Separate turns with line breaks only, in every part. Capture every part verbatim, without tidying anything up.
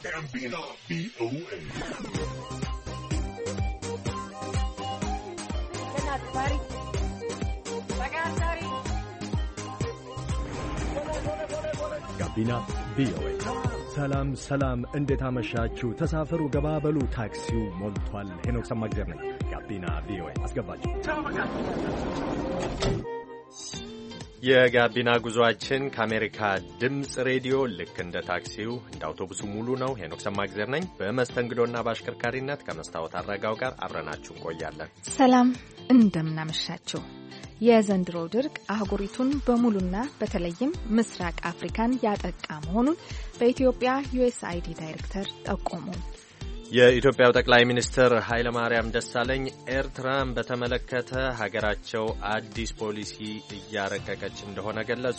ጋቢና ቪኦኤ ጋቢና ቪኦኤ። ሰላም ሰላም፣ እንዴት አመሻችሁ? ተሳፈሩ፣ ገባበሉ፣ ታክሲው ሞልቷል። ሄኖክ ሰማግዘር ነኝ። ጋቢና ቪኦኤ አስገባችሁ። የጋቢና ጉዟችን ከአሜሪካ ድምፅ ሬዲዮ ልክ እንደ ታክሲው እንደ አውቶቡሱ ሙሉ ነው። ሄኖክ ሰማግዘር ነኝ። በመስተንግዶና በአሽከርካሪነት ከመስታወት አረጋው ጋር አብረናችሁ እንቆያለን።
ሰላም እንደምናመሻችሁ። የዘንድሮ ድርቅ አህጉሪቱን በሙሉና በተለይም ምስራቅ አፍሪካን ያጠቃ መሆኑን በኢትዮጵያ ዩኤስአይዲ ዳይሬክተር ጠቆሙ።
የኢትዮጵያው ጠቅላይ ሚኒስትር ኃይለማርያም ደሳለኝ ኤርትራን በተመለከተ ሀገራቸው አዲስ ፖሊሲ እያረቀቀች እንደሆነ ገለጹ።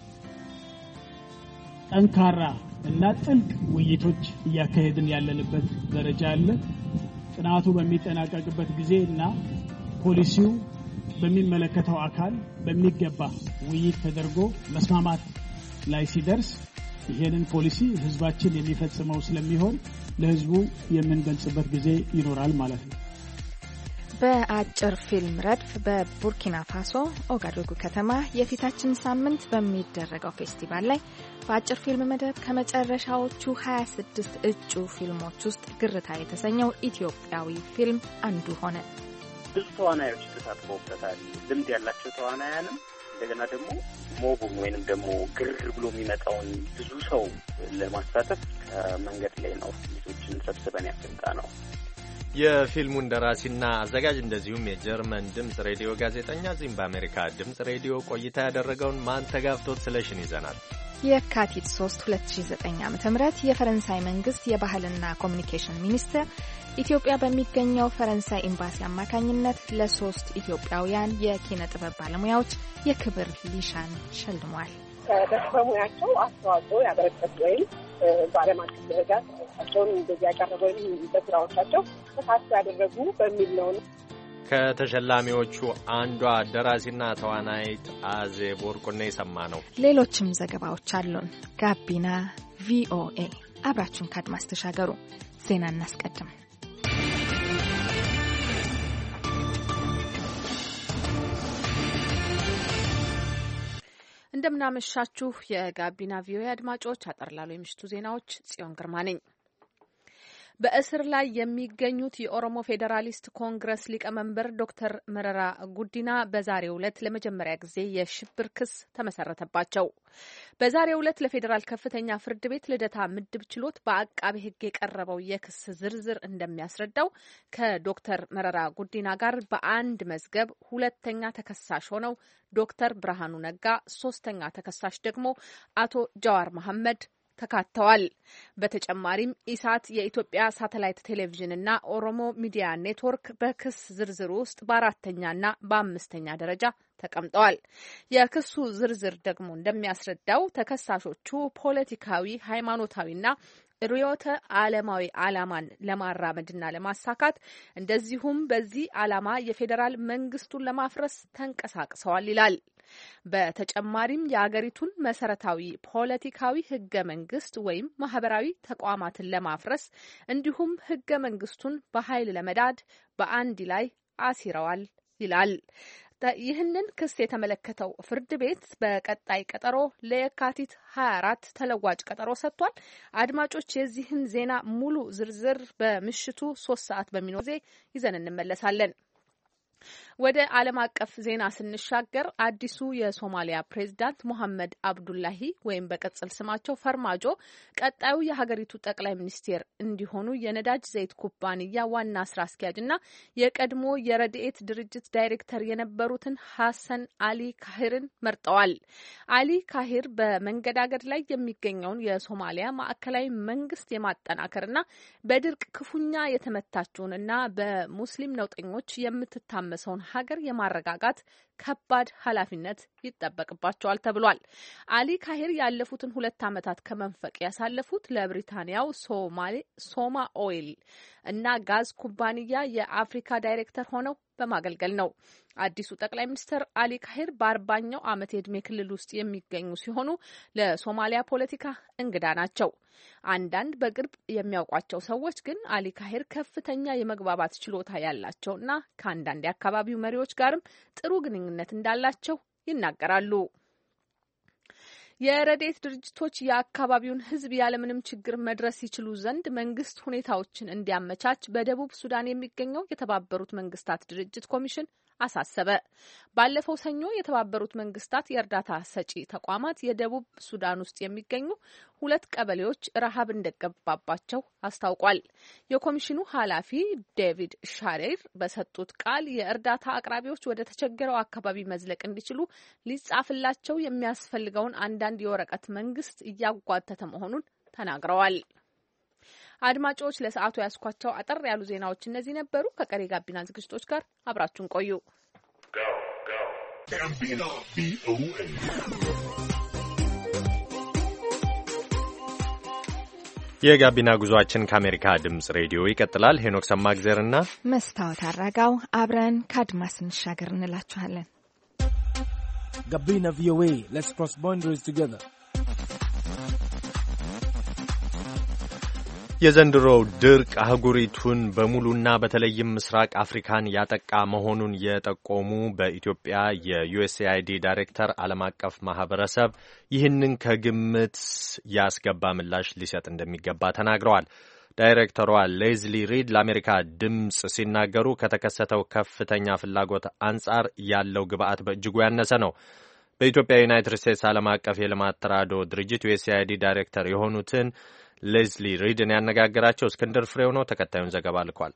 ጠንካራ እና ጥልቅ ውይይቶች እያካሄድን ያለንበት ደረጃ አለ። ጥናቱ በሚጠናቀቅበት ጊዜ እና ፖሊሲው በሚመለከተው አካል በሚገባ ውይይት ተደርጎ መስማማት ላይ ሲደርስ ይሄንን ፖሊሲ ህዝባችን የሚፈጽመው ስለሚሆን ለህዝቡ የምንገልጽበት ጊዜ ይኖራል ማለት ነው።
በአጭር ፊልም ረድፍ በቡርኪና ፋሶ ኦጋዶጉ ከተማ የፊታችን ሳምንት በሚደረገው ፌስቲቫል ላይ በአጭር ፊልም መድረክ ከመጨረሻዎቹ ሀያ ስድስት እጩ ፊልሞች ውስጥ ግርታ የተሰኘው ኢትዮጵያዊ ፊልም አንዱ ሆነ።
ብዙ ተዋናዮች ተሳትፈውበታል። ልምድ ያላቸው ተዋናያንም እንደገና ደግሞ ሞቡን ወይንም ደግሞ ግር ብሎ የሚመጣውን ብዙ ሰው ለማሳተፍ ከመንገድ ላይ ነው ልጆችን ሰብስበን ያፈንጣ ነው።
የፊልሙን ደራሲና አዘጋጅ እንደዚሁም የጀርመን ድምጽ ሬዲዮ ጋዜጠኛ እዚህም በአሜሪካ ድምጽ ሬዲዮ ቆይታ ያደረገውን ማንተጋፍቶት ስለሽን ይዘናል።
የካቲት ሶስት ሁለት ሺህ ዘጠኝ ዓ.ም የፈረንሳይ መንግስት የባህልና ኮሚኒኬሽን ሚኒስቴር ኢትዮጵያ በሚገኘው ፈረንሳይ ኤምባሲ አማካኝነት ለሶስት ኢትዮጵያውያን የኪነ ጥበብ ባለሙያዎች የክብር ሊሻን ሸልሟል።
በሙያቸው አስተዋጽኦ ያበረከቱ ወይም በዓለም አቀፍ ደረጃ ተሳትፏቸውን እንደዚህ ያቀረቡ ወይም በስራዎቻቸው ተሳትፎ ያደረጉ በሚል ነው።
ከተሸላሚዎቹ አንዷ ደራሲና ተዋናይት አዜብ ወርቁን የሰማነው።
ሌሎችም ዘገባዎች አሉን። ጋቢና ቪኦኤ አብራችሁን ካድማስ ተሻገሩ። ዜና እናስቀድም። እንደምናመሻችሁ የጋቢና ቪኦኤ አድማጮች፣ አጠርላሉ የምሽቱ ዜናዎች ጽዮን ግርማ ነኝ። በእስር ላይ የሚገኙት የኦሮሞ ፌዴራሊስት ኮንግረስ ሊቀመንበር ዶክተር መረራ ጉዲና በዛሬው ዕለት ለመጀመሪያ ጊዜ የሽብር ክስ ተመሰረተባቸው። በዛሬው ዕለት ለፌዴራል ከፍተኛ ፍርድ ቤት ልደታ ምድብ ችሎት በአቃቤ ሕግ የቀረበው የክስ ዝርዝር እንደሚያስረዳው ከዶክተር መረራ ጉዲና ጋር በአንድ መዝገብ ሁለተኛ ተከሳሽ ሆነው ዶክተር ብርሃኑ ነጋ፣ ሶስተኛ ተከሳሽ ደግሞ አቶ ጃዋር መሐመድ ተካተዋል። በተጨማሪም ኢሳት፣ የኢትዮጵያ ሳተላይት ቴሌቪዥን እና ኦሮሞ ሚዲያ ኔትወርክ በክስ ዝርዝር ውስጥ በአራተኛና በአምስተኛ ደረጃ ተቀምጠዋል። የክሱ ዝርዝር ደግሞ እንደሚያስረዳው ተከሳሾቹ ፖለቲካዊ፣ ሃይማኖታዊና ርዕዮተ ዓለማዊ ዓላማን ለማራመድና ለማሳካት እንደዚሁም በዚህ ዓላማ የፌዴራል መንግስቱን ለማፍረስ ተንቀሳቅሰዋል ይላል። በተጨማሪም የአገሪቱን መሰረታዊ ፖለቲካዊ ህገ መንግስት ወይም ማህበራዊ ተቋማትን ለማፍረስ እንዲሁም ህገ መንግስቱን በኃይል ለመዳድ በአንድ ላይ አሲረዋል ይላል። ይህንን ክስ የተመለከተው ፍርድ ቤት በቀጣይ ቀጠሮ ለየካቲት ሀያ አራት ተለዋጭ ቀጠሮ ሰጥቷል። አድማጮች፣ የዚህን ዜና ሙሉ ዝርዝር በምሽቱ ሶስት ሰዓት በሚኖር ጊዜ ይዘን እንመለሳለን። ወደ ዓለም አቀፍ ዜና ስንሻገር አዲሱ የሶማሊያ ፕሬዝዳንት ሞሐመድ አብዱላሂ ወይም በቅጽል ስማቸው ፈርማጆ ቀጣዩ የሀገሪቱ ጠቅላይ ሚኒስቴር እንዲሆኑ የነዳጅ ዘይት ኩባንያ ዋና ስራ አስኪያጅና የቀድሞ የረድኤት ድርጅት ዳይሬክተር የነበሩትን ሐሰን አሊ ካሂርን መርጠዋል። አሊ ካሂር በመንገዳገድ ላይ የሚገኘውን የሶማሊያ ማዕከላዊ መንግስት የማጠናከርና በድርቅ ክፉኛ የተመታችውንና በሙስሊም ነውጠኞች የምትታመሰውን ሀገር የማረጋጋት ከባድ ኃላፊነት ይጠበቅባቸዋል ተብሏል። አሊ ካሂር ያለፉትን ሁለት ዓመታት ከመንፈቅ ያሳለፉት ለብሪታንያው ሶማሌ ሶማ ኦይል እና ጋዝ ኩባንያ የአፍሪካ ዳይሬክተር ሆነው በማገልገል ነው። አዲሱ ጠቅላይ ሚኒስትር አሊ ካሂር በአርባኛው ዓመት የዕድሜ ክልል ውስጥ የሚገኙ ሲሆኑ ለሶማሊያ ፖለቲካ እንግዳ ናቸው። አንዳንድ በቅርብ የሚያውቋቸው ሰዎች ግን አሊ ካሂር ከፍተኛ የመግባባት ችሎታ ያላቸውና ከአንዳንድ የአካባቢው መሪዎች ጋርም ጥሩ ግንኙነት እንዳላቸው ይናገራሉ። የረድኤት ድርጅቶች የአካባቢውን ሕዝብ ያለምንም ችግር መድረስ ይችሉ ዘንድ መንግስት ሁኔታዎችን እንዲያመቻች በደቡብ ሱዳን የሚገኘው የተባበሩት መንግስታት ድርጅት ኮሚሽን አሳሰበ። ባለፈው ሰኞ የተባበሩት መንግስታት የእርዳታ ሰጪ ተቋማት የደቡብ ሱዳን ውስጥ የሚገኙ ሁለት ቀበሌዎች ረሃብ እንደገባባቸው አስታውቋል። የኮሚሽኑ ኃላፊ ዴቪድ ሻሬር በሰጡት ቃል የእርዳታ አቅራቢዎች ወደ ተቸገረው አካባቢ መዝለቅ እንዲችሉ ሊጻፍላቸው የሚያስፈልገውን አንዳንድ የወረቀት መንግስት እያጓተተ መሆኑን ተናግረዋል። አድማጮች ለሰዓቱ ያስኳቸው አጠር ያሉ ዜናዎች እነዚህ ነበሩ። ከቀሪ ጋቢና ዝግጅቶች ጋር አብራችሁን ቆዩ።
የጋቢና ጉዟችን ከአሜሪካ ድምጽ ሬዲዮ ይቀጥላል። ሄኖክ ሰማግዘርና
መስታወት አራጋው አብረን ከአድማስ እንሻገር እንላችኋለን።
ጋቢና ቪኦኤ ሌትስ ክሮስ ቦንደሪስ ቱጌዘር።
የዘንድሮው ድርቅ አህጉሪቱን በሙሉና በተለይም ምስራቅ አፍሪካን ያጠቃ መሆኑን የጠቆሙ በኢትዮጵያ የዩኤስኤአይዲ ዳይሬክተር ዓለም አቀፍ ማህበረሰብ ይህንን ከግምት ያስገባ ምላሽ ሊሰጥ እንደሚገባ ተናግረዋል። ዳይሬክተሯ ሌዝሊ ሪድ ለአሜሪካ ድምፅ ሲናገሩ ከተከሰተው ከፍተኛ ፍላጎት አንጻር ያለው ግብአት በእጅጉ ያነሰ ነው። በኢትዮጵያ ዩናይትድ ስቴትስ ዓለም አቀፍ የልማት ተራድኦ ድርጅት ዩኤስኤአይዲ ዳይሬክተር የሆኑትን ሌዝሊ ሪድን ያነጋገራቸው እስክንድር ፍሬው ነው። ተከታዩን ዘገባ ልኳል።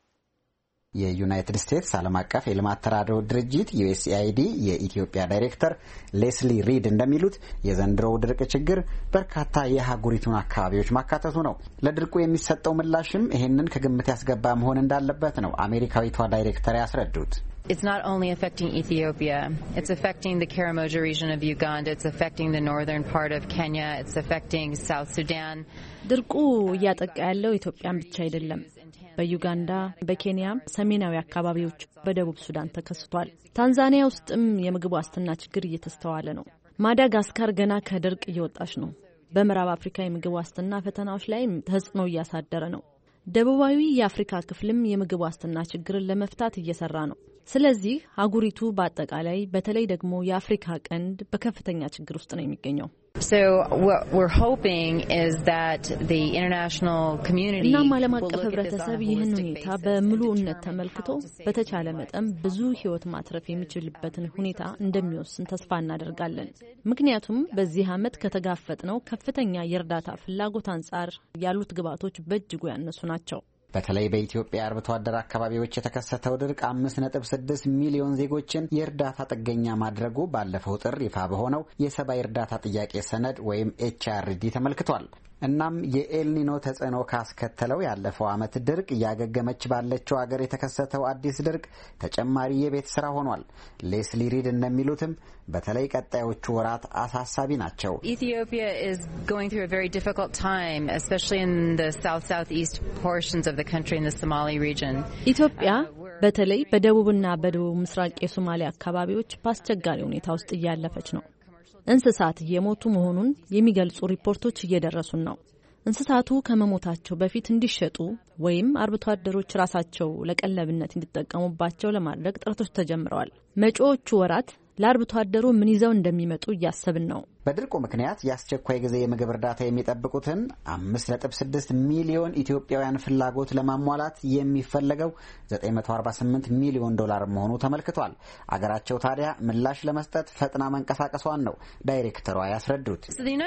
የዩናይትድ ስቴትስ ዓለም አቀፍ የልማት ተራድኦ ድርጅት ዩኤስኤአይዲ የኢትዮጵያ ዳይሬክተር ሌስሊ ሪድ እንደሚሉት የዘንድሮው ድርቅ ችግር በርካታ የአህጉሪቱን አካባቢዎች ማካተቱ ነው። ለድርቁ የሚሰጠው ምላሽም ይሄንን ከግምት ያስገባ መሆን እንዳለበት ነው አሜሪካዊቷ ዳይሬክተር ያስረዱት።
It's not only affecting Ethiopia, it's affecting the Karamoja region of Uganda, it's affecting the northern part of Kenya, it's affecting South Sudan.
ድርቁ እያጠቃ ያለው ኢትዮጵያን ብቻ አይደለም። በዩጋንዳ፣ በኬንያ ሰሜናዊ አካባቢዎች፣ በደቡብ ሱዳን ተከስቷል። ታንዛኒያ ውስጥም የምግብ ዋስትና ችግር እየተስተዋለ ነው። ማዳጋስካር ገና ከድርቅ እየወጣች ነው። በምዕራብ አፍሪካ የምግብ ዋስትና ፈተናዎች ላይ ተጽዕኖ እያሳደረ ነው። ደቡባዊ የአፍሪካ ክፍልም የምግብ ዋስትና ችግርን ለመፍታት እየሰራ ነው። ስለዚህ አህጉሪቱ በአጠቃላይ በተለይ ደግሞ የአፍሪካ ቀንድ በከፍተኛ ችግር ውስጥ ነው የሚገኘው።
So what we're hoping is that the international community
እና ዓለም አቀፍ ህብረተሰብ ይህን ሁኔታ በሙሉነት ተመልክቶ በተቻለ መጠን ብዙ ህይወት ማትረፍ የሚችልበትን ሁኔታ እንደሚወስን ተስፋ እናደርጋለን። ምክንያቱም በዚህ ዓመት ከተጋፈጥነው ከፍተኛ የእርዳታ ፍላጎት አንጻር ያሉት ግብአቶች በእጅጉ ያነሱ ናቸው።
በተለይ በኢትዮጵያ አርብቶ አደር አካባቢዎች የተከሰተው ድርቅ አምስት ነጥብ ስድስት ሚሊዮን ዜጎችን የእርዳታ ጥገኛ ማድረጉ ባለፈው ጥር ይፋ በሆነው የሰብአዊ እርዳታ ጥያቄ ሰነድ ወይም ኤች አር ዲ ተመልክቷል። እናም የኤልኒኖ ተጽዕኖ ካስከተለው ያለፈው ዓመት ድርቅ እያገገመች ባለችው አገር የተከሰተው አዲስ ድርቅ ተጨማሪ የቤት ስራ ሆኗል። ሌስሊ ሪድ እንደሚሉትም በተለይ ቀጣዮቹ ወራት አሳሳቢ ናቸው።
Ethiopia is going through a very difficult time, especially in the south southeast portions of the country in the Somali region.
ኢትዮጵያ በተለይ በደቡብና በደቡብ ምስራቅ የሶማሊያ አካባቢዎች በአስቸጋሪ ሁኔታ ውስጥ እያለፈች ነው። እንስሳት እየሞቱ መሆኑን የሚገልጹ ሪፖርቶች እየደረሱን ነው። እንስሳቱ ከመሞታቸው በፊት እንዲሸጡ ወይም አርብቶ አደሮች ራሳቸው ለቀለብነት እንዲጠቀሙባቸው ለማድረግ ጥረቶች ተጀምረዋል። መጪዎቹ ወራት ለአርብቶ አደሩ ምን ይዘው እንደሚመጡ እያሰብን ነው።
በድርቁ ምክንያት የአስቸኳይ ጊዜ የምግብ እርዳታ የሚጠብቁትን አምስት ነጥብ ስድስት ሚሊዮን ኢትዮጵያውያን ፍላጎት ለማሟላት የሚፈለገው ዘጠኝ መቶ አርባ ስምንት ሚሊዮን ዶላር መሆኑ ተመልክቷል። አገራቸው ታዲያ ምላሽ ለመስጠት ፈጥና መንቀሳቀሷን ነው ዳይሬክተሯ ያስረዱት።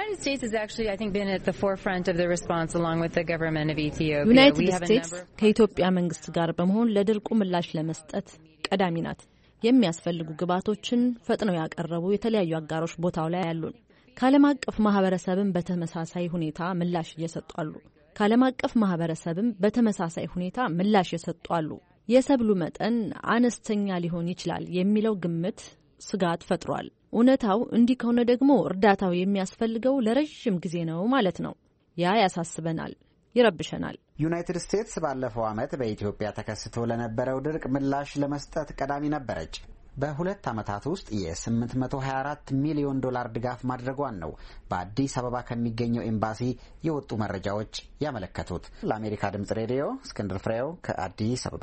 ዩናይትድ ስቴትስ ከኢትዮጵያ መንግስት ጋር በመሆን ለድርቁ ምላሽ ለመስጠት ቀዳሚ ናት። የሚያስፈልጉ ግብዓቶችን ፈጥነው ያቀረቡ የተለያዩ አጋሮች ቦታው ላይ ያሉን። ከዓለም አቀፍ ማህበረሰብም በተመሳሳይ ሁኔታ ምላሽ እየሰጡ አሉ። ከዓለም አቀፍ ማህበረሰብም በተመሳሳይ ሁኔታ ምላሽ እየሰጡ አሉ። የሰብሉ መጠን አነስተኛ ሊሆን ይችላል የሚለው ግምት ስጋት ፈጥሯል። እውነታው እንዲህ ከሆነ ደግሞ እርዳታው የሚያስፈልገው ለረጅም ጊዜ ነው ማለት ነው። ያ ያሳስበናል፣ ይረብሸናል።
ዩናይትድ ስቴትስ ባለፈው ዓመት በኢትዮጵያ ተከስቶ ለነበረው ድርቅ ምላሽ ለመስጠት ቀዳሚ ነበረች። በሁለት ዓመታት ውስጥ የ ስምንት መቶ ሀያ አራት ሚሊዮን ዶላር ድጋፍ ማድረጓን ነው በአዲስ አበባ ከሚገኘው ኤምባሲ የወጡ መረጃዎች ያመለከቱት። ለአሜሪካ ድምጽ ሬዲዮ እስክንድር ፍሬው ከአዲስ አበባ።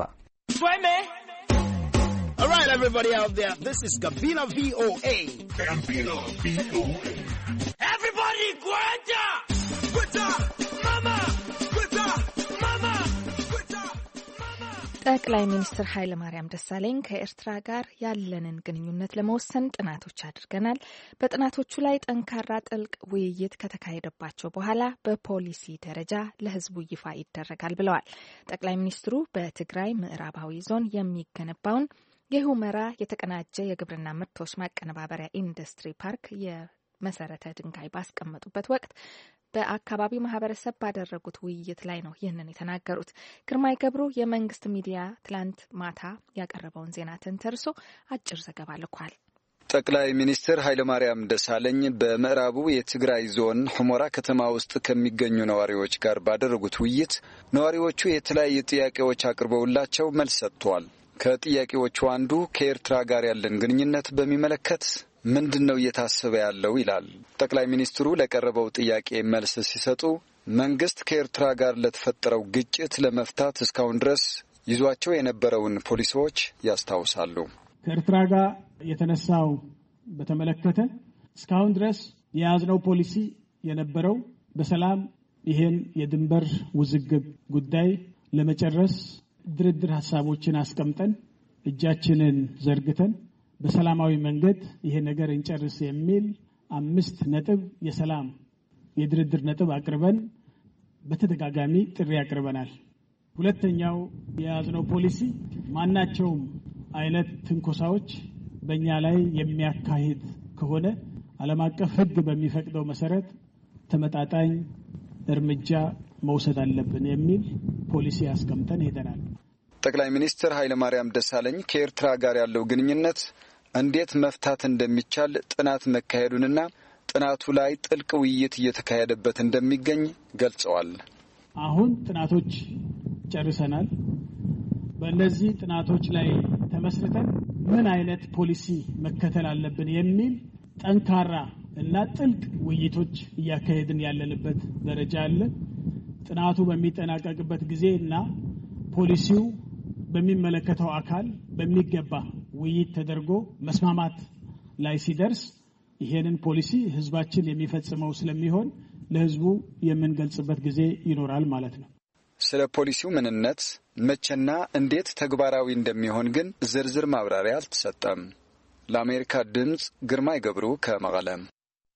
All right, everybody out there, this is Gabina V O A.
Gabina V O A.
Everybody, Guanta! Guanta! Mama! Guanta! Mama! Guanta! Mama!
ጠቅላይ ሚኒስትር ኃይለ ማርያም ደሳለኝ ከኤርትራ ጋር ያለንን ግንኙነት ለመወሰን ጥናቶች አድርገናል። በጥናቶቹ ላይ ጠንካራ ጥልቅ ውይይት ከተካሄደባቸው በኋላ በፖሊሲ ደረጃ ለሕዝቡ ይፋ ይደረጋል ብለዋል። ጠቅላይ ሚኒስትሩ በትግራይ ምዕራባዊ ዞን የሚገነባውን የሁመራ የተቀናጀ የግብርና ምርቶች ማቀነባበሪያ ኢንዱስትሪ ፓርክ የመሰረተ ድንጋይ ባስቀመጡበት ወቅት በአካባቢው ማህበረሰብ ባደረጉት ውይይት ላይ ነው ይህንን የተናገሩት። ግርማይ ገብሩ የመንግስት ሚዲያ ትላንት ማታ ያቀረበውን ዜና ተንተርሶ አጭር ዘገባ ልኳል።
ጠቅላይ ሚኒስትር ኃይለማርያም ደሳለኝ በምዕራቡ የትግራይ ዞን ሁመራ ከተማ ውስጥ ከሚገኙ ነዋሪዎች ጋር ባደረጉት ውይይት ነዋሪዎቹ የተለያዩ ጥያቄዎች አቅርበውላቸው መልስ ሰጥተዋል። ከጥያቄዎቹ አንዱ ከኤርትራ ጋር ያለን ግንኙነት በሚመለከት ምንድነው እየታሰበ ያለው ይላል። ጠቅላይ ሚኒስትሩ ለቀረበው ጥያቄ መልስ ሲሰጡ መንግስት ከኤርትራ ጋር ለተፈጠረው ግጭት ለመፍታት እስካሁን ድረስ ይዟቸው የነበረውን ፖሊሲዎች ያስታውሳሉ።
ከኤርትራ ጋር የተነሳው በተመለከተ እስካሁን ድረስ የያዝነው ፖሊሲ የነበረው በሰላም ይሄን የድንበር ውዝግብ ጉዳይ ለመጨረስ ድርድር ሐሳቦችን አስቀምጠን እጃችንን ዘርግተን በሰላማዊ መንገድ ይሄ ነገር እንጨርስ የሚል አምስት ነጥብ የሰላም የድርድር ነጥብ አቅርበን በተደጋጋሚ ጥሪ አቅርበናል። ሁለተኛው የያዝነው ፖሊሲ ማናቸውም አይነት ትንኮሳዎች በእኛ ላይ የሚያካሂድ ከሆነ ዓለም አቀፍ ሕግ በሚፈቅደው መሰረት ተመጣጣኝ እርምጃ መውሰድ አለብን የሚል ፖሊሲ አስቀምጠን ሄደናል።
ጠቅላይ ሚኒስትር ኃይለማርያም ደሳለኝ ከኤርትራ ጋር ያለው ግንኙነት እንዴት መፍታት እንደሚቻል ጥናት መካሄዱንና ጥናቱ ላይ ጥልቅ ውይይት እየተካሄደበት እንደሚገኝ ገልጸዋል።
አሁን ጥናቶች ጨርሰናል። በእነዚህ ጥናቶች ላይ ተመስርተን ምን አይነት ፖሊሲ መከተል አለብን የሚል ጠንካራ እና ጥልቅ ውይይቶች እያካሄድን ያለንበት ደረጃ አለ። ጥናቱ በሚጠናቀቅበት ጊዜ እና ፖሊሲው በሚመለከተው አካል በሚገባ ውይይት ተደርጎ መስማማት ላይ ሲደርስ ይሄንን ፖሊሲ ህዝባችን የሚፈጽመው ስለሚሆን ለህዝቡ የምንገልጽበት ጊዜ ይኖራል ማለት ነው።
ስለ ፖሊሲው ምንነት መቼና እንዴት ተግባራዊ እንደሚሆን ግን ዝርዝር ማብራሪያ አልተሰጠም። ለአሜሪካ ድምጽ ግርማይ ገብሩ ከመቀለም።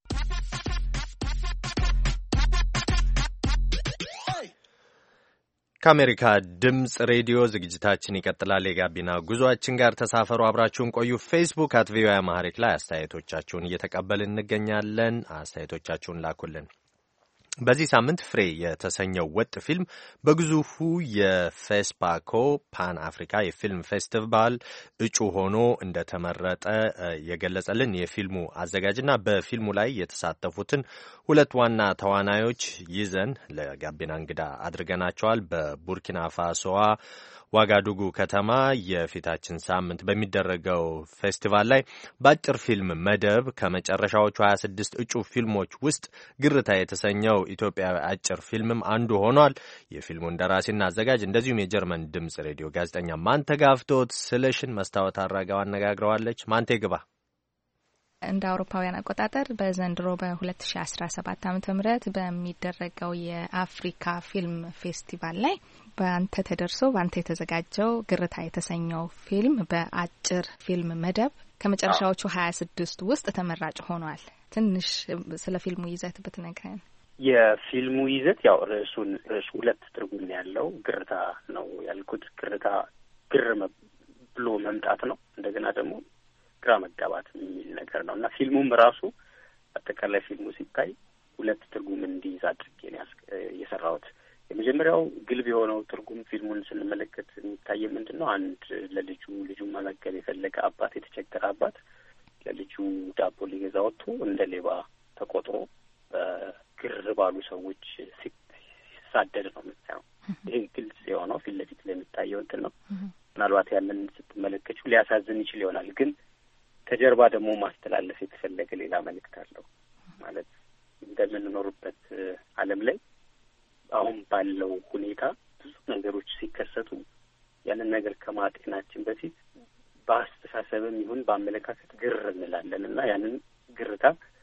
ከአሜሪካ ድምጽ ሬዲዮ ዝግጅታችን ይቀጥላል። የጋቢና ጉዟችን ጋር ተሳፈሩ፣ አብራችሁን ቆዩ። ፌስቡክ አት ቪኦኤ አማርኛ ላይ አስተያየቶቻችሁን እየተቀበልን እንገኛለን። አስተያየቶቻችሁን ላኩልን። በዚህ ሳምንት ፍሬ የተሰኘው ወጥ ፊልም በግዙፉ የፌስፓኮ ፓን አፍሪካ የፊልም ፌስቲቫል እጩ ሆኖ እንደተመረጠ የገለጸልን የፊልሙ አዘጋጅና በፊልሙ ላይ የተሳተፉትን ሁለት ዋና ተዋናዮች ይዘን ለጋቢና እንግዳ አድርገናቸዋል። በቡርኪና ፋሶዋ ዋጋዱጉ ከተማ የፊታችን ሳምንት በሚደረገው ፌስቲቫል ላይ በአጭር ፊልም መደብ ከመጨረሻዎቹ ሀያ ስድስት እጩ ፊልሞች ውስጥ ግርታ የተሰኘው ኢትዮጵያዊ አጭር ፊልምም አንዱ ሆኗል። የፊልሙን ደራሲና አዘጋጅ እንደዚሁም የጀርመን ድምጽ ሬዲዮ ጋዜጠኛ ማንተጋፍቶት ስለሽን መስታወት አራጋው አነጋግረዋለች። ማንቴ ግባ።
እንደ አውሮፓውያን አቆጣጠር በዘንድሮ በሁለት ሺ አስራ ሰባት ዓመተ ምህረት በሚደረገው የአፍሪካ ፊልም ፌስቲቫል ላይ በአንተ ተደርሶ በአንተ የተዘጋጀው ግርታ የተሰኘው ፊልም በአጭር ፊልም መደብ ከመጨረሻዎቹ ሀያ ስድስት ውስጥ ተመራጭ ሆኗል። ትንሽ ስለ ፊልሙ ይዘት ብትነግረን።
የፊልሙ ይዘት ያው ርዕሱን ርዕሱ ሁለት ትርጉም ያለው ግርታ ነው ያልኩት። ግርታ ግር ብሎ መምጣት ነው። እንደገና ደግሞ ግራ መጋባት የሚል ነገር ነው እና ፊልሙም ራሱ አጠቃላይ ፊልሙ ሲታይ ሁለት ትርጉም እንዲይዝ አድርጌ ነው የሰራሁት። የመጀመሪያው ግልብ የሆነው ትርጉም ፊልሙን ስንመለከት የሚታየ ምንድን ነው? አንድ ለልጁ ልጁ መመገብ የፈለገ አባት፣ የተቸገረ አባት በሰፊው ዳቦ ሊገዛ ወጥቶ እንደ ሌባ ተቆጥሮ በግር ባሉ ሰዎች ሲሳደድ ነው የምታየው። ይሄ ግልጽ የሆነው ፊት ለፊት ለሚታየው እንትን ነው። ምናልባት ያንን ስትመለከቱ ሊያሳዝን ይችል ይሆናል፣ ግን ከጀርባ ደግሞ ማስተላለፍ የተፈለገ ሌላ መልእክት አለው። ማለት እንደምንኖርበት ዓለም ላይ አሁን ባለው ሁኔታ ብዙ ነገሮች ሲከሰቱ ያንን ነገር ከማጤናችን በፊት በአስተሳሰብም ይሁን በአመለካከት ግር እንላለን እና ያንን ግርታ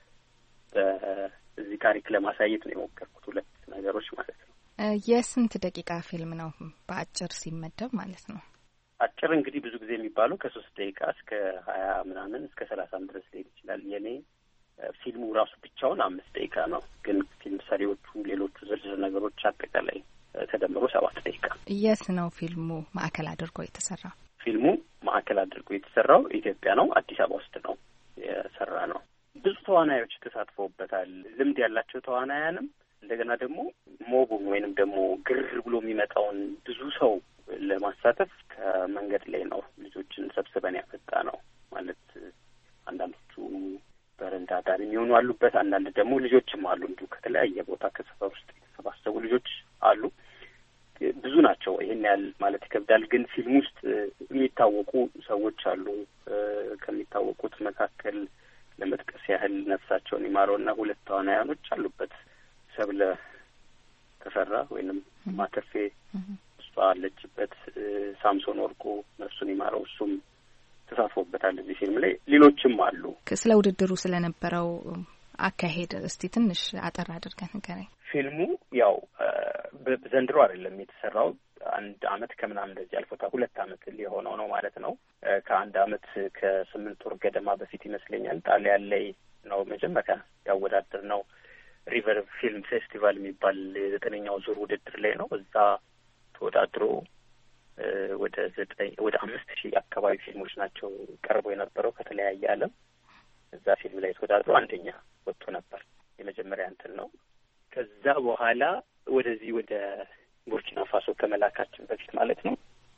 በዚህ ታሪክ ለማሳየት ነው የሞከርኩት። ሁለት ነገሮች ማለት ነው።
የስንት ደቂቃ ፊልም ነው በአጭር ሲመደብ ማለት ነው?
አጭር እንግዲህ ብዙ ጊዜ የሚባለው ከሶስት ደቂቃ እስከ ሀያ ምናምን እስከ ሰላሳም ድረስ ሊሄድ ይችላል። የኔ ፊልሙ ራሱ ብቻውን አምስት ደቂቃ ነው፣ ግን ፊልም ሰሪዎቹ ሌሎቹ ዝርዝር ነገሮች አጠቃላይ ተደምሮ ሰባት ደቂቃ።
የት ነው ፊልሙ ማዕከል አድርጎ የተሰራው?
ፊልሙ ማዕከል አድርጎ የተሰራው ኢትዮጵያ ነው፣ አዲስ አበባ ውስጥ ነው የሰራ ነው። ብዙ ተዋናዮች ተሳትፈውበታል። ልምድ ያላቸው ተዋናያንም እንደገና ደግሞ ሞቡን ወይንም ደግሞ ግር ብሎ የሚመጣውን ብዙ ሰው ለማሳተፍ ከመንገድ ላይ ነው ልጆችን ሰብስበን ያመጣ ነው። ማለት አንዳንዶቹ በረንዳ ዳር የሚሆኑ አሉበት፣ አንዳንድ ደግሞ ልጆችም አሉ እንዲሁ ከተለያየ ቦታ ከሰፈር ውስጥ የተሰባሰቡ ልጆች አሉ። ብዙ ናቸው። ይሄን ያህል ማለት ይከብዳል። ግን ፊልም ውስጥ የሚታወቁ ሰዎች አሉ። ከሚታወቁት መካከል ለመጥቀስ ያህል ነፍሳቸውን ይማረውና ሁለት ተዋናያኖች አሉበት። ሰብለ ተፈራ ወይንም ማተፌ እሷ አለችበት። ሳምሶን ወርቁ ነፍሱን ይማረው እሱም ተሳትፎበታል እዚህ ፊልም ላይ። ሌሎችም አሉ።
ስለ ውድድሩ ስለነበረው አካሄድ እስቲ ትንሽ አጠር አድርገን ንገረኝ።
ፊልሙ ያው ዘንድሮ አይደለም የተሰራው፣ አንድ አመት ከምናምን እንደዚህ አልፎታ ሁለት አመት ሊሆነው ነው ማለት ነው። ከአንድ አመት ከስምንት ወር ገደማ በፊት ይመስለኛል ጣሊያን ላይ ነው መጀመሪያ ያወዳደር ነው። ሪቨር ፊልም ፌስቲቫል የሚባል የዘጠነኛው ዙር ውድድር ላይ ነው። እዛ ተወዳድሮ ወደ ዘጠኝ ወደ አምስት ሺህ አካባቢ ፊልሞች ናቸው ቀርቦ የነበረው ከተለያየ ዓለም። እዛ ፊልም ላይ ተወዳድሮ አንደኛ ወጥቶ ነበር። የመጀመሪያ እንትን ነው። ከዛ በኋላ ወደዚህ ወደ ቡርኪና ፋሶ ከመላካችን በፊት ማለት ነው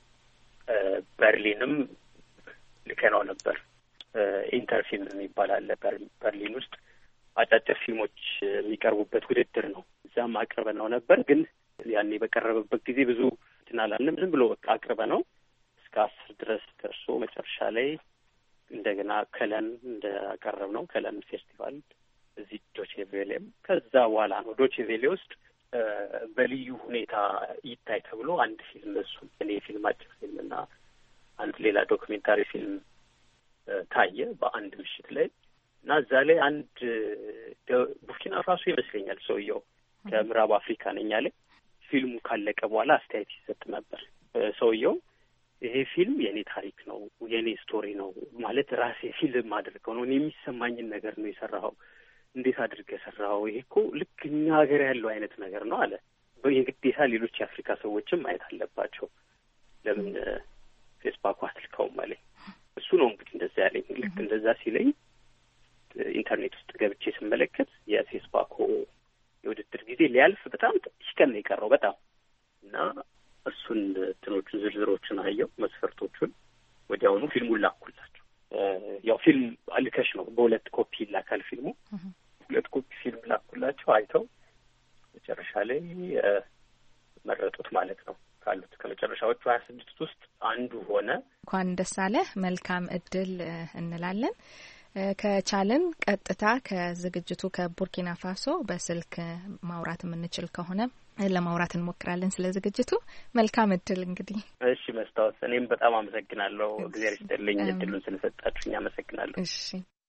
በርሊንም ልከነው ነበር። ኢንተርፊልም የሚባል አለ በርሊን ውስጥ አጫጭር ፊልሞች የሚቀርቡበት ውድድር ነው። እዛም አቅርበ ነው ነበር። ግን ያኔ በቀረበበት ጊዜ ብዙ እንትን አላልንም። ዝም ብሎ በቃ አቅርበ ነው እስከ አስር ድረስ ደርሶ መጨረሻ ላይ እንደገና ከለን እንዳቀረብ ነው ከለን ፌስቲቫል እዚህ ዶቼ ቬሌም። ከዛ በኋላ ነው ዶቼ ቬሌ ውስጥ በልዩ ሁኔታ ይታይ ተብሎ አንድ ፊልም እሱ እኔ ፊልም አጭር ፊልም እና አንድ ሌላ ዶክሜንታሪ ፊልም ታየ በአንድ ምሽት ላይ እና እዛ ላይ አንድ ቡርኪና ፋሶ ይመስለኛል ሰውየው ከምዕራብ አፍሪካ ነኝ አለ። ፊልሙ ካለቀ በኋላ አስተያየት ይሰጥ ነበር። ሰውየው ይሄ ፊልም የኔ ታሪክ ነው፣ የኔ ስቶሪ ነው ማለት ራሴ ፊልም አድርገው ነው፣ እኔ የሚሰማኝን ነገር ነው የሰራኸው፣ እንዴት አድርገህ ሰራኸው፣ ይሄ እኮ ልክ እኛ ሀገር ያለው አይነት ነገር ነው አለ። የግዴታ ሌሎች የአፍሪካ ሰዎችም ማየት አለባቸው፣ ለምን ፌስቡክ አትልከውም አለኝ። እሱ ነው እንግዲህ እንደዛ ያለኝ። ልክ እንደዛ ሲለኝ ኢንተርኔት ውስጥ ገብቼ ስመለከት የፌስቡክ የውድድር ጊዜ ሊያልፍ በጣም ጥቂት ቀን ነው የቀረው በጣም እና እሱን እንትኖቹን ዝርዝሮችን አየው፣ መስፈርቶቹን። ወዲያውኑ ፊልሙን ላኩላቸው። ያው ፊልም አልከሽ ነው በሁለት ኮፒ ይላካል ፊልሙ። ሁለት ኮፒ ፊልም ላኩላቸው። አይተው መጨረሻ ላይ መረጡት ማለት ነው። ካሉት ከመጨረሻዎቹ ሀያ ስድስት ውስጥ አንዱ ሆነ።
እንኳን ደስ አለህ። መልካም እድል እንላለን። ከቻልን ቀጥታ ከዝግጅቱ ከቡርኪና ፋሶ በስልክ ማውራት የምንችል ከሆነ ለማውራት እንሞክራለን ስለ ዝግጅቱ። መልካም እድል እንግዲህ።
እሺ መስታወት፣ እኔም በጣም አመሰግናለሁ። እግዚአብሔር ይስጥልኝ እድሉን ስለሰጣችሁኝ አመሰግናለሁ።
እሺ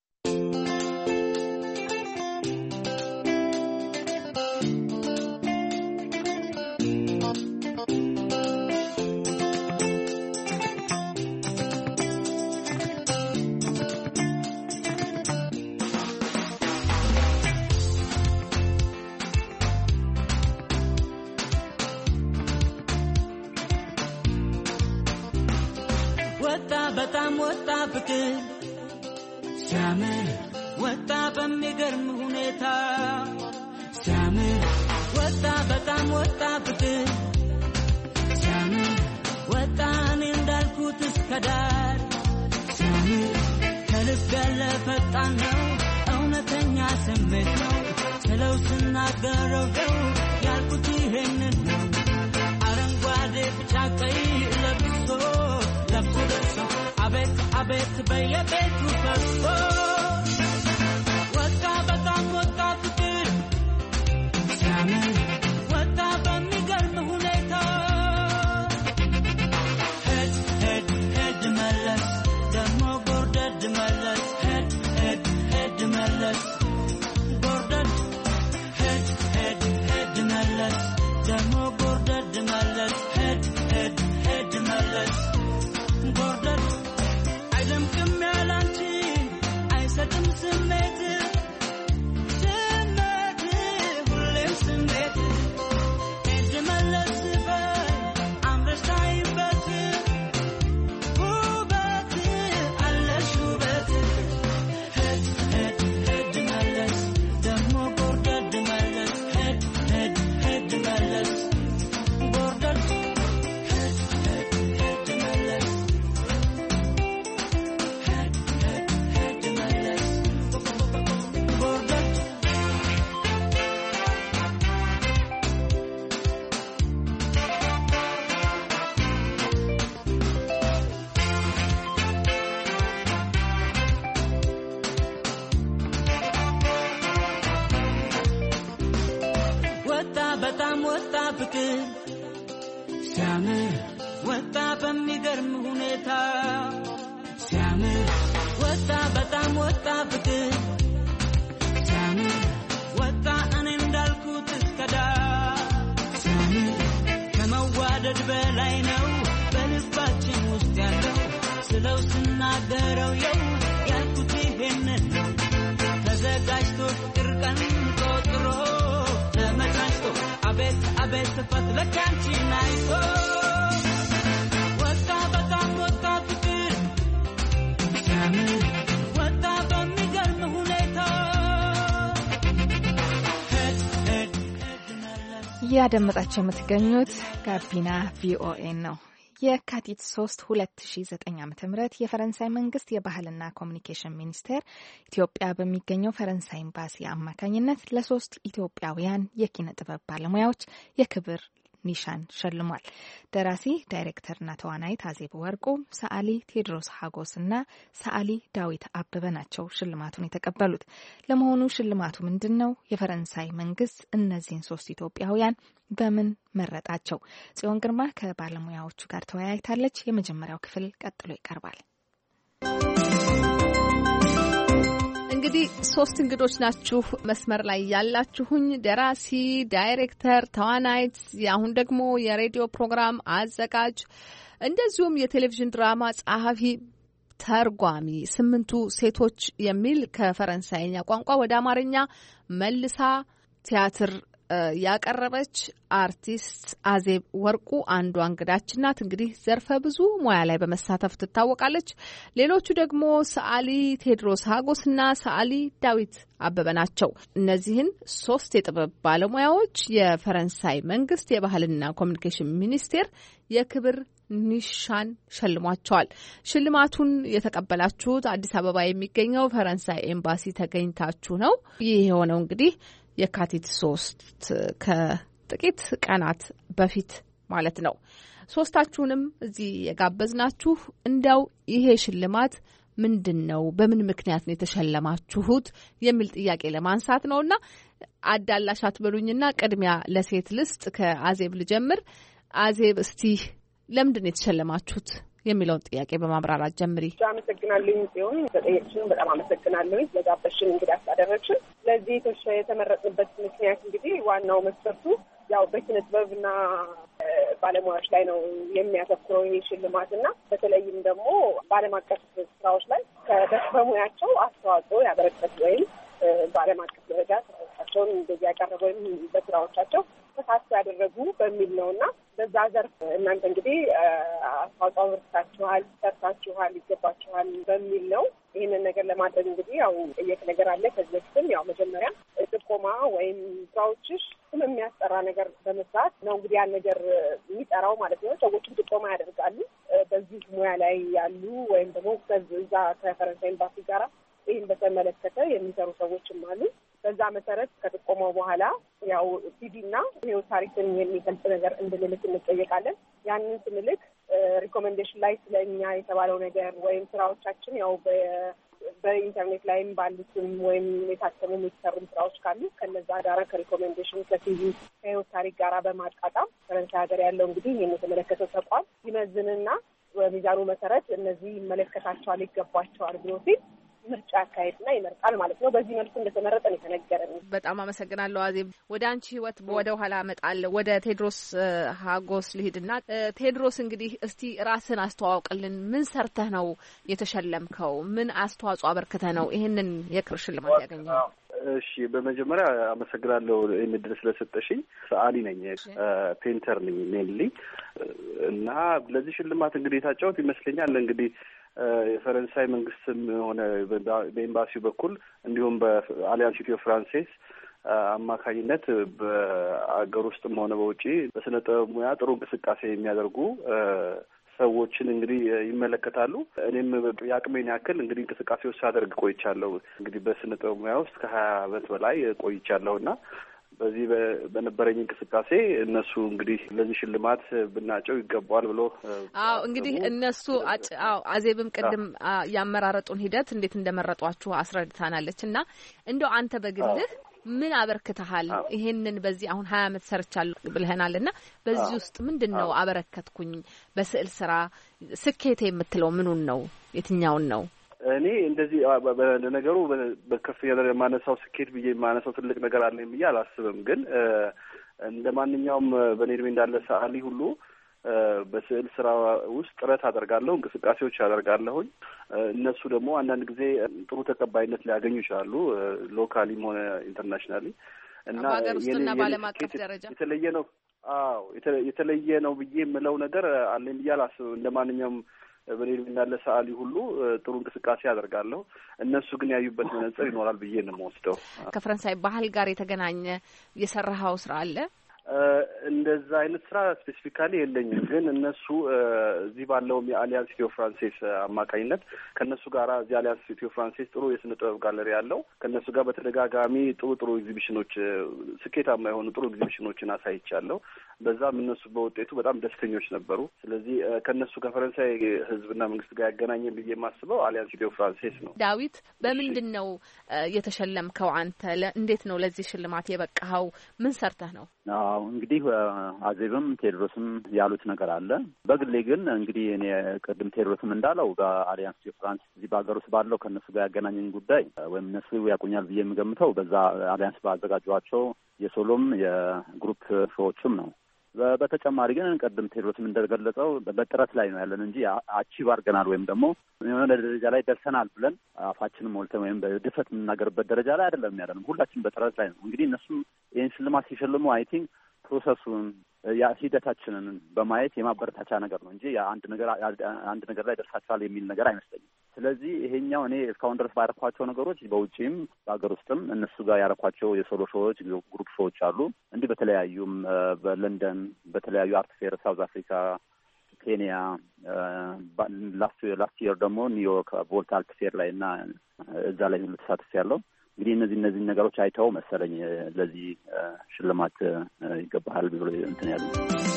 በጣም ወጣ ፍቅር ሲያምር ወጣ በሚገርም ሁኔታ ሲያምር ወጣ በጣም ወጣ ፍቅር ሲያምር ወጣ እኔ እንዳልኩት እስከ ዳር ሲያምር ከልብ ያለ ፈጣን ነው እውነተኛ ስሜት ነው ስለው ስናገረው ነው ያልኩት ይሄንን ነው አረንጓዴ ቢጫ ቀይ ለብሶ ለብሶ ደርሶ አቤት አቤት በየቤቱ ፈሶ ወጣ በጣም ወጣ ፍቅር ሲያምር ወጣ በሚገርም ሁኔታ ሄድ ሄድ ሄድ መለስ ደግሞ ጎርደድ መለስ ሄድ ሄድ ሄድ መለስ ጎርደድ ሄድ ሄድ ሄድ መለስ ደግሞ ጎርደድ መለስ ሄድ ሄድ ሄድ መለስ ጎርደድ አይደምቅም ያላንቺ አይሰጥም ስሜት ስሜት ሁሌም ስሜት ሄድ መለስ በይ አምረሽ ታይበት ውበት አለሽ ውበት ሄድ ሄድ ሄድ መለስ ደግሞ ጎርደድ መለስ ሄድ ሄድ ሄድ መለስ ጎርደድ ሄድ ሄድ ሄድ መለስ ሄድ ሄድ ሄድ መለስ ጎርደድ ወጣ በጣም ወጣ ፍቅር ሲያምር ወጣ በሚገርም ሁኔታ ሲያምር ወጣ በጣም ወጣ ፍቅር ሲያምር ወጣ እኔ እንዳልኩት እስከዳ ሲያምር ከመዋደድ በላይ ነው በልባችን ውስጥ ያለው ስለው ስናገረው የው ያልኩት ይሄንን ነው ተዘጋጅቶ ፍቅር ቀን ቆጥሮ ተመቻችቶ አቤት አቤት ፈትለክ አንቺን አይቶ ወጣ በጣም ወጣ ፍቅር ሲያምር ወጣ በሚገርም ሁኔታ ሄድ ሄድ ሄድ መለስ
እያደመጣችሁ የምትገኙት ጋቢና ቪኦኤ ነው። የካቲት ሶስት ሁለት ሺ ዘጠኝ ዓመተ ምህረት የፈረንሳይ መንግስት የባህልና ኮሚኒኬሽን ሚኒስቴር ኢትዮጵያ በሚገኘው ፈረንሳይ ኤምባሲ አማካኝነት ለሶስት ኢትዮጵያውያን የኪነ ጥበብ ባለሙያዎች የክብር ኒሻን ሸልሟል። ደራሲ ዳይሬክተርና ተዋናይት አዜብ ወርቁ፣ ሰዓሊ ቴዎድሮስ ሀጎስና ሰዓሊ ዳዊት አበበ ናቸው ሽልማቱን የተቀበሉት። ለመሆኑ ሽልማቱ ምንድን ነው? የፈረንሳይ መንግስት እነዚህን ሶስት ኢትዮጵያውያን በምን መረጣቸው? ጽዮን ግርማ ከባለሙያዎቹ ጋር ተወያይታለች። የመጀመሪያው ክፍል ቀጥሎ ይቀርባል።
እንግዲህ ሶስት እንግዶች ናችሁ መስመር ላይ ያላችሁኝ። ደራሲ፣ ዳይሬክተር፣ ተዋናይት፣ አሁን ደግሞ የሬዲዮ ፕሮግራም አዘጋጅ እንደዚሁም የቴሌቪዥን ድራማ ጸሐፊ፣ ተርጓሚ። ስምንቱ ሴቶች የሚል ከፈረንሳይኛ ቋንቋ ወደ አማርኛ መልሳ ቲያትር ያቀረበች አርቲስት አዜብ ወርቁ አንዷ እንግዳችን ናት። እንግዲህ ዘርፈ ብዙ ሙያ ላይ በመሳተፍ ትታወቃለች። ሌሎቹ ደግሞ ሰዓሊ ቴዎድሮስ ሀጎስና ሰዓሊ ዳዊት አበበ ናቸው። እነዚህን ሶስት የጥበብ ባለሙያዎች የፈረንሳይ መንግስት የባህልና ኮሚኒኬሽን ሚኒስቴር የክብር ኒሻን ሸልሟቸዋል። ሽልማቱን የተቀበላችሁት አዲስ አበባ የሚገኘው ፈረንሳይ ኤምባሲ ተገኝታችሁ ነው። ይህ የሆነው እንግዲህ የካቲት ሶስት ከጥቂት ቀናት በፊት ማለት ነው። ሶስታችሁንም እዚህ የጋበዝናችሁ እንዲያው ይሄ ሽልማት ምንድን ነው፣ በምን ምክንያት ነው የተሸለማችሁት የሚል ጥያቄ ለማንሳት ነውና አዳላሽ አትበሉኝና ቅድሚያ ለሴት ልስጥ። ከአዜብ ልጀምር። አዜብ እስቲ ለምንድን ነው የተሸለማችሁት የሚለውን ጥያቄ በማብራራት ጀምሪ።
አመሰግናለሁ ሲሆን ተጠየቅሽን በጣም አመሰግናለሁ ለጋበሽን እንግዲህ አስተዳደረችን። ለዚህ የተመረጥንበት ምክንያት እንግዲህ ዋናው መስፈርቱ ያው በኪነ ጥበብና ባለሙያዎች ላይ ነው የሚያተኩረው ይህ ሽልማት እና በተለይም ደግሞ በዓለም አቀፍ ስራዎች ላይ በሙያቸው አስተዋጽኦ ያበረከቱ ወይም በዓለም አቀፍ ደረጃ ተሳትፏቸውን እንደዚህ ያቀረቡ ወይም በስራዎቻቸው ተሳትፎ ያደረጉ በሚል ነው እና በዛ ዘርፍ እናንተ እንግዲህ አስተዋጽኦ አበርክታችኋል፣ ሰርታችኋል፣ ይገባችኋል በሚል ነው። ይህንን ነገር ለማድረግ እንግዲህ ያው ጠየቅ ነገር አለ። ከዚህ በፊትም ያው መጀመሪያ ጥቆማ ወይም ስራዎችሽ ስም የሚያስጠራ ነገር በመስራት ነው እንግዲህ ያን ነገር የሚጠራው ማለት ነው። ሰዎችም ጥቆማ ያደርጋሉ በዚህ ሙያ ላይ ያሉ ወይም ደግሞ ከዛ ከፈረንሳይ ኤምባሲ ጋራ ይህን በተመለከተ የሚሰሩ ሰዎችም አሉ። በዛ መሰረት ከጥቆማው በኋላ ያው ሲዲና ህይወት ታሪክን የሚገልጽ ነገር እንድንልክ እንጠየቃለን። ያንን ስንልክ ሪኮሜንዴሽን ላይ ስለኛ የተባለው ነገር ወይም ስራዎቻችን ያው በኢንተርኔት ላይም ባሉትም ወይም የታተሙም የተሰሩም ስራዎች ካሉ ከነዛ ጋራ ከሪኮሜንዴሽን ከሲዲ ከህይወት ታሪክ ጋራ በማጣጣም ፈረንሳይ ሀገር ያለው እንግዲህ ይህን የተመለከተው ተቋም ይመዝንና በሚዛኑ መሰረት እነዚህ ይመለከታቸዋል ይገባቸዋል ብሎ ሲል ምርጫ አካሄድና ይመርጣል ማለት ነው። በዚህ መልኩ እንደተመረጠ ነው የተነገረን።
በጣም አመሰግናለሁ አዜብ። ወደ አንቺ ህይወት ወደ ኋላ እመጣለሁ። ወደ ቴድሮስ ሀጎስ ልሂድና ቴድሮስ እንግዲህ እስቲ ራስን አስተዋውቅልን። ምን ሰርተህ ነው የተሸለምከው? ምን አስተዋጽኦ አበርክተህ ነው ይሄንን የክብር ሽልማት ያገኘው?
እሺ፣ በመጀመሪያ አመሰግናለሁ ይህን እድል ስለሰጠሽኝ። ሰዓሊ ነኝ፣ ፔንተር ነኝ ሜንሊ እና ለዚህ ሽልማት እንግዲህ የታጨሁት ይመስለኛል እንግዲህ የፈረንሳይ መንግስትም ሆነ በኤምባሲው በኩል እንዲሁም በአሊያንስ ኢትዮ ፍራንሴስ አማካኝነት በአገር ውስጥም ሆነ በውጪ በስነ ጥበብ ሙያ ጥሩ እንቅስቃሴ የሚያደርጉ ሰዎችን እንግዲህ ይመለከታሉ። እኔም የአቅሜን ያክል እንግዲህ እንቅስቃሴ ውስጥ ሳደርግ ቆይቻለሁ። እንግዲህ በስነ ጥበብ ሙያ ውስጥ ከሀያ አመት በላይ ቆይቻለሁ እና በዚህ በነበረኝ እንቅስቃሴ እነሱ እንግዲህ ለዚህ ሽልማት ብናጨው ይገባዋል ብሎ
አዎ እንግዲህ እነሱ አዎ አዜብም ቅድም ያመራረጡን ሂደት እንዴት እንደመረጧችሁ አስረድታናለች እና እንደው አንተ በግልህ ምን አበርክተሃል? ይሄንን በዚህ አሁን ሀያ አመት ሰርቻለሁ ብለህናልና በዚህ ውስጥ ምንድነው አበረከትኩኝ? በስዕል ስራ ስኬቴ የምትለው ምኑን ነው? የትኛውን ነው?
እኔ እንደዚህ በነገሩ በከፍተኛ ደረጃ የማነሳው ስኬት ብዬ የማነሳው ትልቅ ነገር አለኝ ብዬ አላስብም። ግን እንደ ማንኛውም በኔ እድሜ እንዳለ ሰዓሊ ሁሉ በስዕል ስራ ውስጥ ጥረት አደርጋለሁ፣ እንቅስቃሴዎች አደርጋለሁኝ። እነሱ ደግሞ አንዳንድ ጊዜ ጥሩ ተቀባይነት ሊያገኙ ይችላሉ፣ ሎካሊም ሆነ ኢንተርናሽናሊ እና
በሀገር ውስጥና በዓለም አቀፍ ደረጃ
የተለየ ነው። አዎ የተለየ ነው ብዬ የምለው ነገር አለኝ ብዬ አላስብም። እንደ ማንኛውም በኔ እንዳለ ሰዓሊ ሁሉ ጥሩ እንቅስቃሴ አደርጋለሁ። እነሱ ግን ያዩበት መነጽር ይኖራል ብዬ ነው የምወስደው።
ከፈረንሳይ ባህል ጋር የተገናኘ የሰራኸው ስራ አለ?
እንደዛ አይነት ስራ ስፔሲፊካሊ የለኝም። ግን እነሱ እዚህ ባለውም የአሊያንስ ኢትዮ ፍራንሴስ አማካኝነት ከእነሱ ጋር እዚህ አሊያንስ ኢትዮ ፍራንሴስ ጥሩ የስነ ጥበብ ጋለሪ ያለው ከእነሱ ጋር በተደጋጋሚ ጥሩ ጥሩ ኤግዚቢሽኖች፣ ስኬታማ የሆኑ ጥሩ ኤግዚቢሽኖችን አሳይቻለሁ። በዛም እነሱ በውጤቱ በጣም ደስተኞች ነበሩ። ስለዚህ ከእነሱ ከፈረንሳይ ሕዝብና መንግስት ጋር ያገናኘን ብዬ የማስበው አሊያንስ ኢትዮ ፍራንሴስ ነው።
ዳዊት፣ በምንድን ነው የተሸለምከው አንተ? እንዴት ነው ለዚህ ሽልማት የበቃኸው? ምን ሰርተህ ነው?
አዎ እንግዲህ አዜብም ቴድሮስም ያሉት ነገር አለ። በግሌ ግን እንግዲህ እኔ ቅድም ቴድሮስም እንዳለው በአሊያንስ ኢትዮ ፍራንስ እዚህ በሀገር ውስጥ ባለው ከእነሱ ጋር ያገናኘኝ ጉዳይ ወይም እነሱ ያቁኛል ብዬ የምገምተው በዛ አሊያንስ ባዘጋጇቸው የሶሎም የግሩፕ ሾዎችም ነው። በተጨማሪ ግን ቀደም ቴድሮስም እንደገለጸው በጥረት ላይ ነው ያለን እንጂ አቺቭ አድርገናል ወይም ደግሞ የሆነ ደረጃ ላይ ደርሰናል ብለን አፋችንን ሞልተን ወይም በድፍረት የምናገርበት ደረጃ ላይ አይደለም ያለንም። ሁላችን በጥረት ላይ ነው። እንግዲህ እነሱም ይህን ሽልማት ሲሸልሙ አይ ቲንክ ፕሮሰሱን ያ ሂደታችንን በማየት የማበረታቻ ነገር ነው እንጂ አንድ ነገር አንድ ነገር ላይ ደርሳችኋል የሚል ነገር አይመስለኝም። ስለዚህ ይሄኛው እኔ እስካሁን ድረስ ባያረኳቸው ነገሮች በውጪም በሀገር ውስጥም እነሱ ጋር ያረኳቸው የሶሎ ሾዎች፣ ግሩፕ ሾዎች አሉ። እንዲህ በተለያዩም በለንደን በተለያዩ አርት ፌር ሳውዝ አፍሪካ፣ ኬንያ፣ ላስት ላስት ይር ደግሞ ኒውዮርክ ቮልት አርት ፌር ላይ እና እዛ ላይ ሁሉ ተሳትፍ ያለው እንግዲህ እነዚህ እነዚህ ነገሮች አይተው መሰለኝ ለዚህ ሽልማት ይገባሃል ብሎ እንትን ያሉ።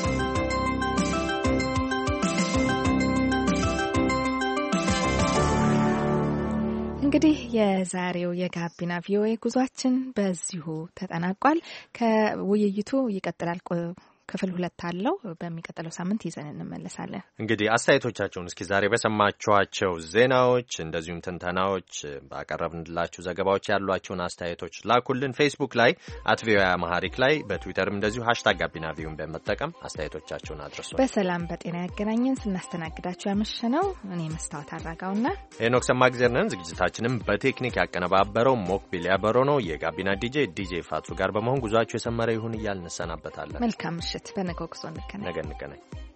እንግዲህ የዛሬው የጋቢና ቪኦኤ ጉዟችን በዚሁ ተጠናቋል። ከውይይቱ ይቀጥላል። ክፍል ሁለት አለው። በሚቀጥለው ሳምንት ይዘን እንመለሳለን።
እንግዲህ አስተያየቶቻቸውን እስኪ ዛሬ በሰማችኋቸው ዜናዎች እንደዚሁም ትንተናዎች ባቀረብንላችሁ ዘገባዎች ያሏችሁን አስተያየቶች ላኩልን። ፌስቡክ ላይ አት ቪኦኤ አማሃሪክ ላይ በትዊተርም እንደዚሁ ሃሽታግ ጋቢና ቪኦኤን በመጠቀም አስተያየቶቻችሁን አድርሱ።
በሰላም በጤና ያገናኘን። ስናስተናግዳችሁ ያመሸነው እኔ መስታወት አራጋውና
ሄኖክ ሰማግዜር ነን። ዝግጅታችንም በቴክኒክ ያቀነባበረው ሞክቢል ያበሮ ነው። የጋቢና ዲጄ ዲጄ ፋቱ ጋር በመሆን ጉዟችሁ የሰመረ ይሁን እያልን እንሰናበታለን።
መልካም ምሽት። በነገው ጉዞ እንገናኝ።
ነገ እንገናኝ።